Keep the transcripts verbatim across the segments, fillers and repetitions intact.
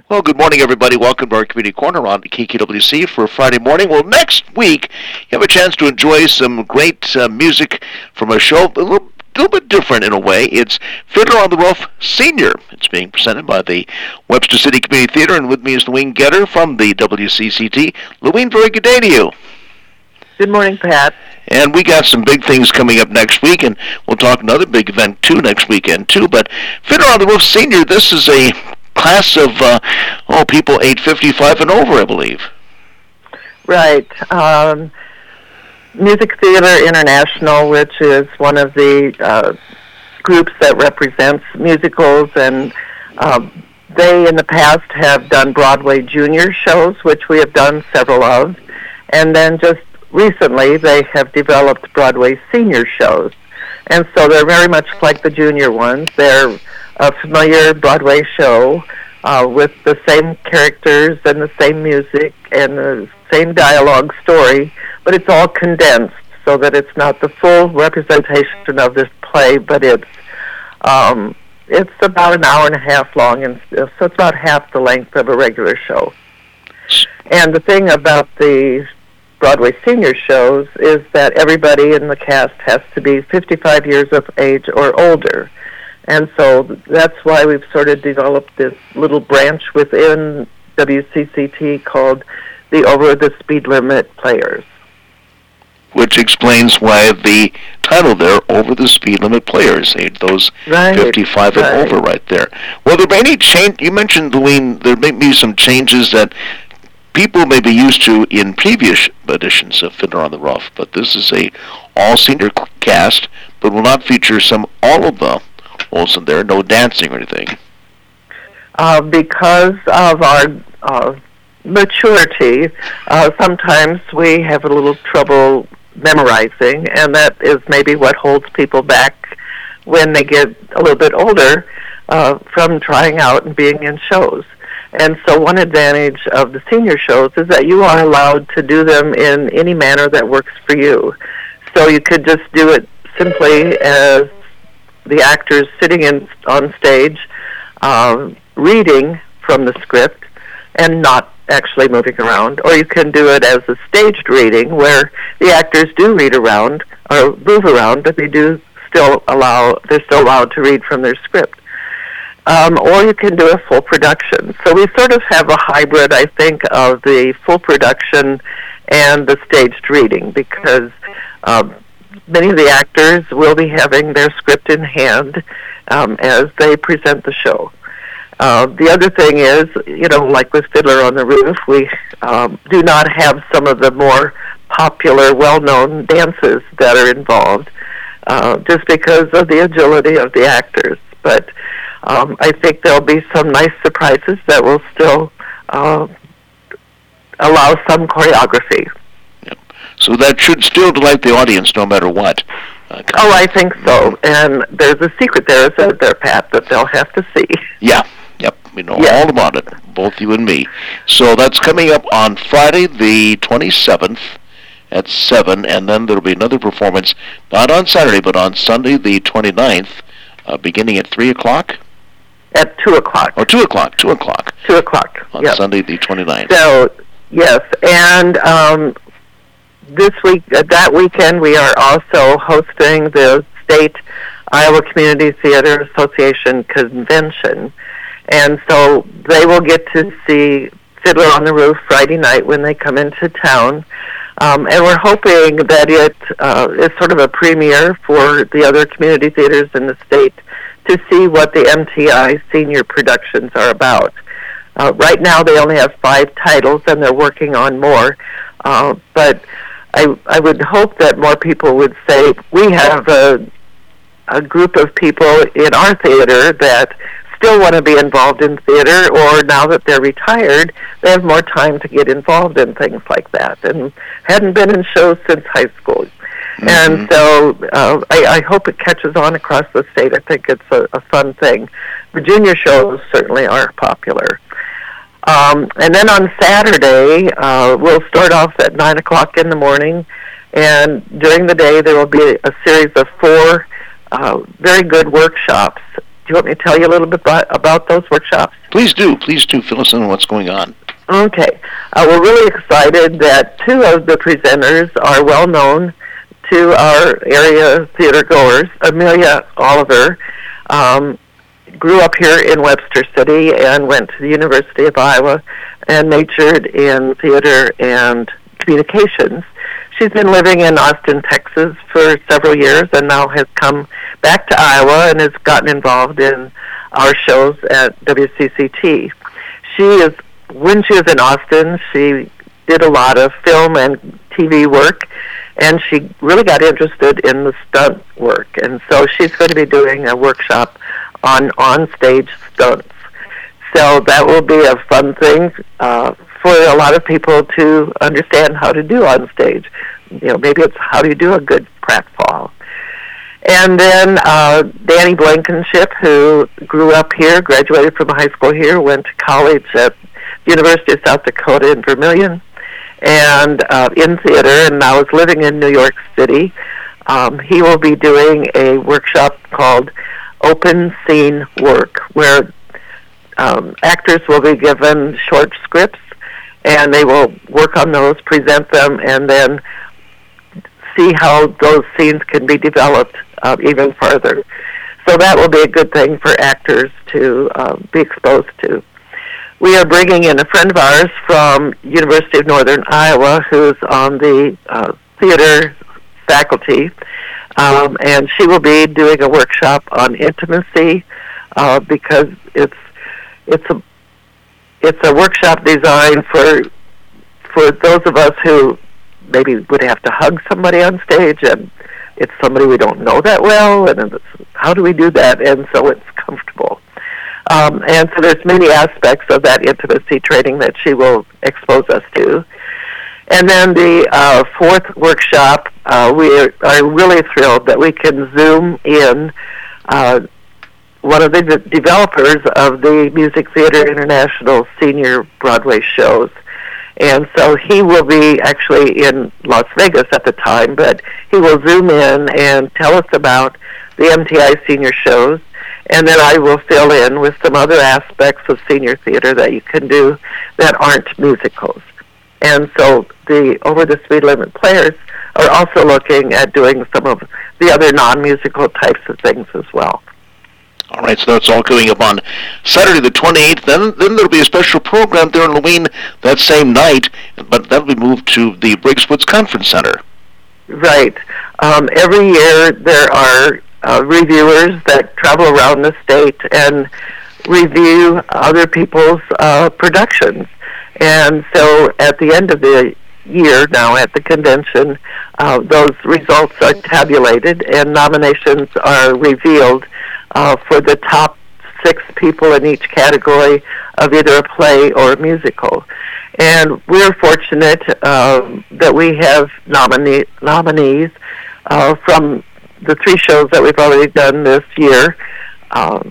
Well, good morning, everybody. Welcome to our Community Corner on K K W C for Friday morning. Well, next week, you have a chance to enjoy some great uh, music from a show, a little, little bit different in a way. It's Fiddler on the Roof Senior. It's being presented by the Webster City Community Theater, and with me is Louine Getter from the W C C T. Louine, very good day to you. Good morning, Pat. And we got some big things coming up next week, and we'll talk another big event, too, next weekend, too. But Fiddler on the Roof Senior, this is a class of, uh, oh, people age fifty-five and over, I believe. Right. Um, Music Theater International, which is one of the uh, groups that represents musicals, and uh, they in the past have done Broadway junior shows, which we have done several of, and then just recently they have developed Broadway senior shows. And so they're very much like the junior ones. They're a familiar Broadway show uh, with the same characters and the same music and the same dialogue story, but it's all condensed so that it's not the full representation of this play, but it's um, it's about an hour and a half long, and so it's about half the length of a regular show. And the thing about the Broadway senior shows is that everybody in the cast has to be fifty-five years of age or older. And so that's why we've sort of developed this little branch within W C C T called the Over the Speed Limit Players. Which explains why the title there, Over the Speed Limit Players, those right, fifty-five right. and over right there. Well, there may be any change, you mentioned, Louine, there may be some changes that people may be used to in previous editions of Fiddler on the Roof, but this is a all-senior cast, but will not feature some all of the Olsen there, no dancing or anything. Uh, because of our uh, maturity, uh, sometimes we have a little trouble memorizing, and that is maybe what holds people back when they get a little bit older uh, from trying out and being in shows. And so one advantage of the senior shows is that you are allowed to do them in any manner that works for you. So you could just do it simply as the actors sitting in, on stage, uh, reading from the script and not actually moving around. Or you can do it as a staged reading where the actors do read around or move around, but they do still allow, they're still allowed to read from their script. Um, or you can do a full production. So we sort of have a hybrid, I think, of the full production and the staged reading, because um, many of the actors will be having their script in hand um, as they present the show. Uh, the other thing is, you know, like with Fiddler on the Roof, we um, do not have some of the more popular, well-known dances that are involved, uh, just because of the agility of the actors. But Um, I think there'll be some nice surprises that will still uh, allow some choreography. Yep. So that should still delight the audience no matter what. Uh, oh, I think so. And there's a secret there, isn't there, Pat, that they'll have to see. Yeah. Yep. We know yeah. all about it, both you and me. So that's coming up on Friday the twenty-seventh at seven, and then there'll be another performance, not on Saturday, but on Sunday the twenty-ninth, uh, beginning at three o'clock. At two o'clock. Or two o'clock, two o'clock. two o'clock, On yep. Sunday the twenty-ninth. So, yes, and um, this week, uh, that weekend, we are also hosting the State Iowa Community Theater Association Convention. And so they will get to see Fiddler on the Roof Friday night when they come into town. Um, and we're hoping that it uh, is sort of a premiere for the other community theaters in the state to see what the M T I senior productions are about. Uh, right now they only have five titles and they're working on more, uh, but I, I would hope that more people would say, we have a, a group of people in our theater that still want to be involved in theater, or now that they're retired, they have more time to get involved in things like that, and hadn't been in shows since high school. Mm-hmm. And so uh, I, I hope it catches on across the state. I think it's a, a fun thing. The junior shows certainly are popular. Um, and then on Saturday, uh, we'll start off at nine o'clock in the morning, and during the day there will be a series of four uh, very good workshops you want me to tell you a little bit about, about those workshops? Please do. Please do. Fill us in on what's going on. Okay. Uh, we're really excited that two of the presenters are well known to our area theater goers. Amelia Oliver um, grew up here in Webster City and went to the University of Iowa and majored in theater and communications. She's been living in Austin, Texas for several years and now has come back to Iowa and has gotten involved in our shows at W C C T. She is, when she was in Austin, she did a lot of film and T V work, and she really got interested in the stunt work. And so she's going to be doing a workshop on on-stage stunts. So that will be a fun thing uh, for a lot of people to understand how to do on stage. You know, maybe it's how do you do a good pratfall. And then uh, Danny Blankenship, who grew up here, graduated from high school here, went to college at the University of South Dakota in Vermillion, and uh, in theater, and now is living in New York City. Um, he will be doing a workshop called Open Scene Work, where um, actors will be given short scripts, and they will work on those, present them, and then see how those scenes can be developed uh, even further. So that will be a good thing for actors to uh, be exposed to. We are bringing in a friend of ours from University of Northern Iowa who's on the uh, theater faculty, um, and she will be doing a workshop on intimacy uh, because it's it's a it's a workshop designed for for those of us who maybe would have to hug somebody on stage, and it's somebody we don't know that well, and it's, how do we do that? And so it's comfortable. Um, and so there's many aspects of that intimacy training that she will expose us to. And then the uh, fourth workshop, uh, we are, are really thrilled that we can zoom in uh, one of the de- developers of the Music Theater International senior Broadway shows. And so he will be actually in Las Vegas at the time, but he will zoom in and tell us about the M T I senior shows, and then I will fill in with some other aspects of senior theater that you can do that aren't musicals. And so the Over the Speed Limit players are also looking at doing some of the other non-musical types of things as well. All right, so that's all coming up on Saturday the twenty-eighth. Then then there'll be a special program there in Louisville that same night, but that'll be moved to the Briggs Woods Conference Center. Right. Um, every year there are uh, reviewers that travel around the state and review other people's uh, productions. And so at the end of the year now at the convention, uh, those results are tabulated and nominations are revealed uh, for the top six people in each category of either a play or a musical. And we're fortunate um, that we have nomine- nominees uh, from the three shows that we've already done this year, um,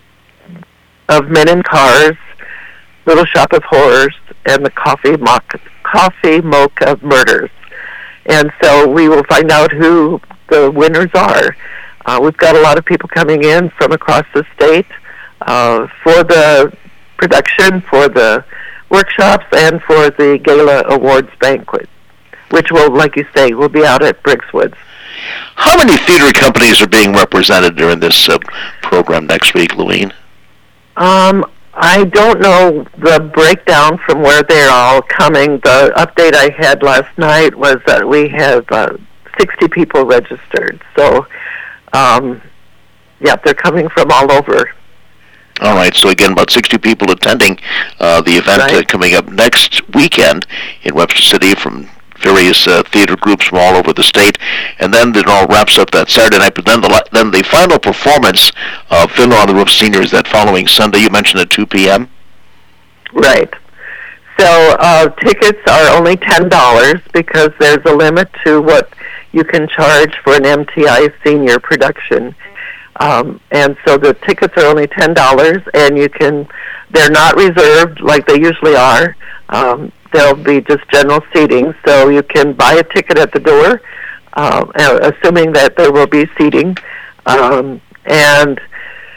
of Men in Cars, Little Shop of Horrors, and the Coffee Mocha, Coffee Mocha Murders. And so we will find out who the winners are. Uh, we've got a lot of people coming in from across the state uh, for the production, for the workshops, and for the Gala Awards banquet, which will, like you say, will be out at Briggs Woods. How many theater companies are being represented during this uh, program next week, Louine? Um, I don't know the breakdown from where they're all coming. The update I had last night was that we have uh, sixty people registered. So, um, yeah, they're coming from all over. All right, so again, about sixty people attending uh, the event right. uh, coming up next weekend in Webster City from various uh, theater groups from all over the state, and then it all wraps up that Saturday night. But then the then the final performance of Fiddler on the Roof Seniors that following Sunday. You mentioned at two p.m. Right. So uh, tickets are only ten dollars because there's a limit to what you can charge for an M T I senior production. Um, and so the tickets are only ten dollars, and you can, they're not reserved like they usually are. Um, they'll be just general seating, so you can buy a ticket at the door, uh, assuming that there will be seating. Um, and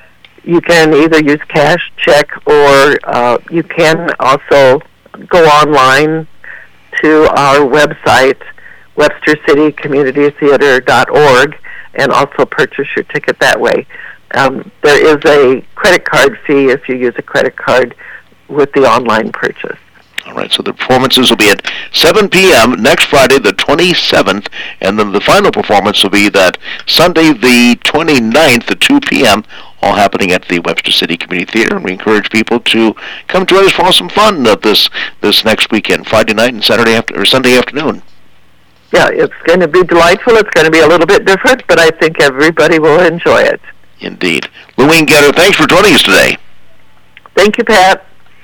you can either use cash, check, or uh, you can also go online to our website, webster city community theater dot org, and also purchase your ticket that way. Um, there is a credit card fee if you use a credit card with the online purchase. All right, so the performances will be at seven p.m. next Friday, the twenty-seventh, and then the final performance will be that Sunday, the twenty-ninth at two p.m., all happening at the Webster City Community Theater. And we encourage people to come join us for some fun uh, this this next weekend, Friday night and Saturday after, or Sunday afternoon. Yeah, it's going to be delightful. It's going to be a little bit different, but I think everybody will enjoy it. Indeed. Louine Getter, thanks for joining us today. Thank you, Pat.